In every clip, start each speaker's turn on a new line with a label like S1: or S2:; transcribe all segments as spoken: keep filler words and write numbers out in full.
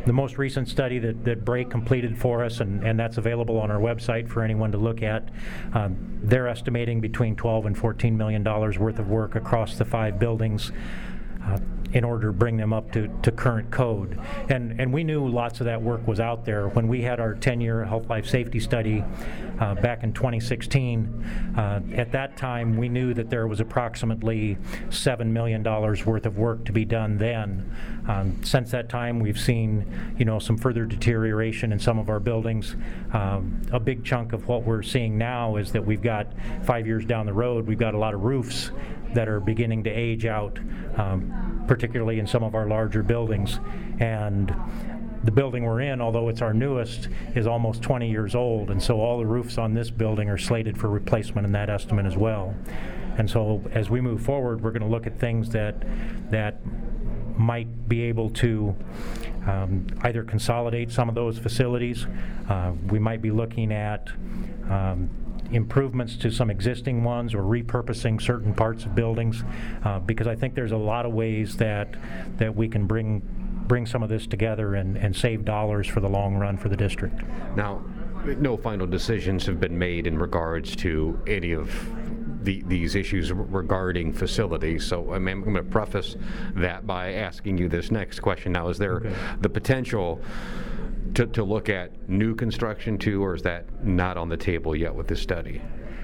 S1: the most recent study that, that Bray completed for us, and, and that's available on our website for anyone to look at, um, they're estimating between twelve and fourteen million dollars worth of work across the five buildings uh, in order to bring them up to, to current code. And, and we knew lots of that work was out there. When we had our ten-year health life safety study uh, back in twenty sixteen, uh, at that time we knew that there was approximately seven million dollars worth of work to be done then. Um, since that time we've seen, you know, some further deterioration in some of our buildings. Um, a big chunk of what we're seeing now is that we've got, five years down the road, we've got a lot of roofs that are beginning to age out, um, particularly in some of our larger buildings. And the building we're in, although it's our newest, is almost twenty years old, and so all the roofs on this building are slated for replacement in that estimate as well. And so as we move forward, we're going to look at things that that might be able to um, either consolidate some of those facilities. Uh, we might be looking at um, improvements to some existing ones or repurposing certain parts of buildings, uh, because I think there's a lot of ways that that we can bring bring some of this together and, and save dollars for the long run for the district.
S2: Now, no final decisions have been made in regards to any of the, these issues regarding facilities, so I'm, I'm going to preface that by asking you this next question. Now, is there okay. the potential To, to look at new construction too, or is that not on the table yet with this study?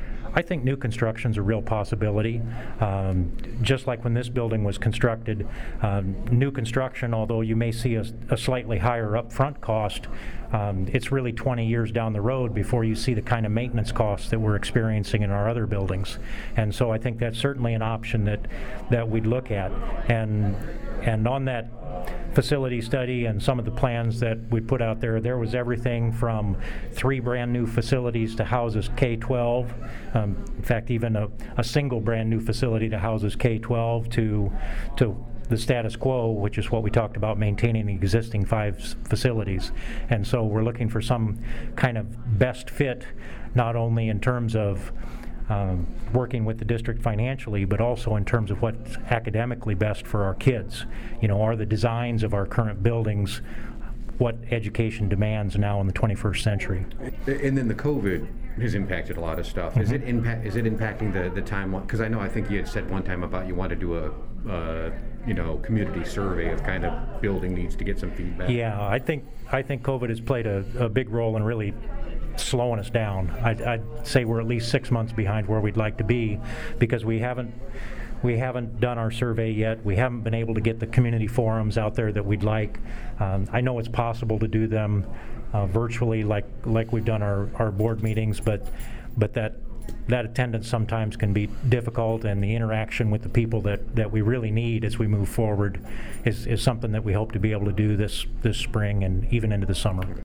S1: I think new construction is a real possibility. Um, just like when this building was constructed, um, new construction, although you may see a, a slightly higher upfront cost, um, it's really twenty years down the road before you see the kind of maintenance costs that we're experiencing in our other buildings. And so I think that's certainly an option that, that we'd look at. And, and on that facility study and some of the plans that we put out there, there was everything from three brand new facilities to houses K twelve, um, in fact even a, a single brand new facility to houses K twelve, to to the status quo, which is what we talked about, maintaining the existing five s- facilities. And so we're looking for some kind of best fit, not only in terms of Um, working with the district financially, but also in terms of what's academically best for our kids. You know, are the designs of our current buildings what education demands now in the twenty-first century?
S2: And then the COVID has impacted a lot of stuff. Mm-hmm. Is it impact? Is it impacting the the time? Because I know I think you had said one time about you want to do a uh, you know community survey of kind of building needs to get some feedback.
S1: Yeah, I think I think COVID has played a, a big role in really slowing us down. I'd, I'd say we're at least six months behind where we'd like to be, because we haven't we haven't done our survey yet. We haven't been able to get the community forums out there that we'd like. Um, I know it's possible to do them uh, virtually, like like we've done our, our board meetings, but but that that attendance sometimes can be difficult, and the interaction with the people that, that we really need as we move forward is, is something that we hope to be able to do this this spring and even into the summer.